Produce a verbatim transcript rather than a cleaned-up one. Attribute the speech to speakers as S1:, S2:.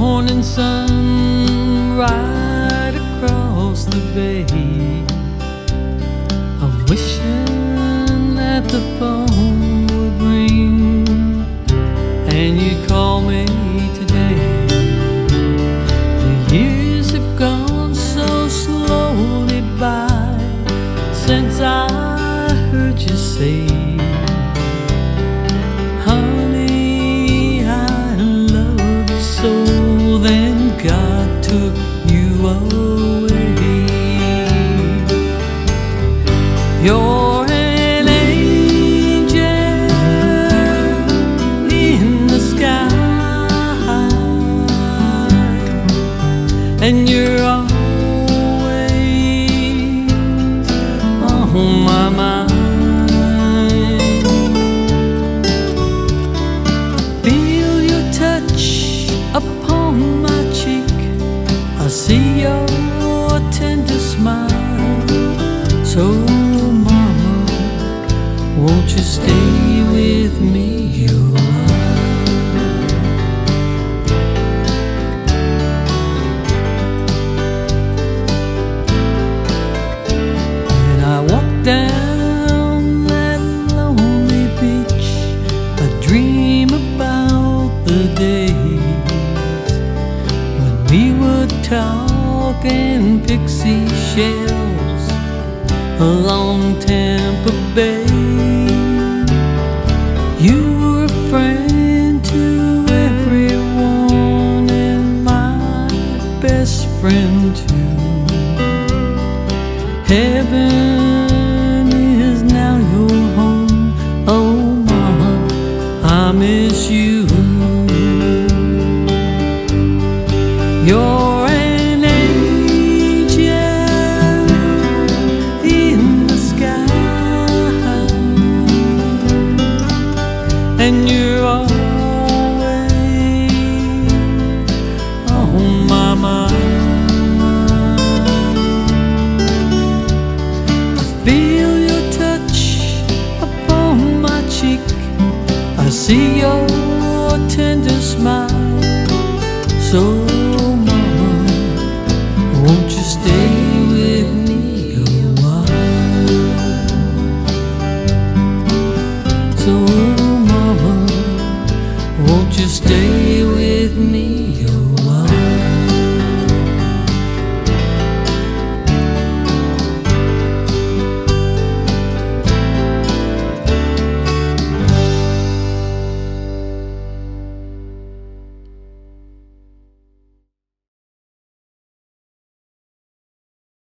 S1: morning sun right across the bay. I'm wishing that the phone would ring and you'd call me today. The years have gone so slowly by since I heard you say, honey, I love you so. Then God took you away. You're an angel in the sky, and you're always on my mind. Feel your touch upon my cheek, I see your tender smile. So mama, won't you stay with me a while? When I walk down that lonely beach, I dream about the days when we would talk in pixie shells along Tampa Bay. You were a friend to everyone and my best friend too. Heaven is now your home. Oh mama, I miss you. You're an angel in the sky, and you're always on my mind. I feel your touch upon my cheek, I see your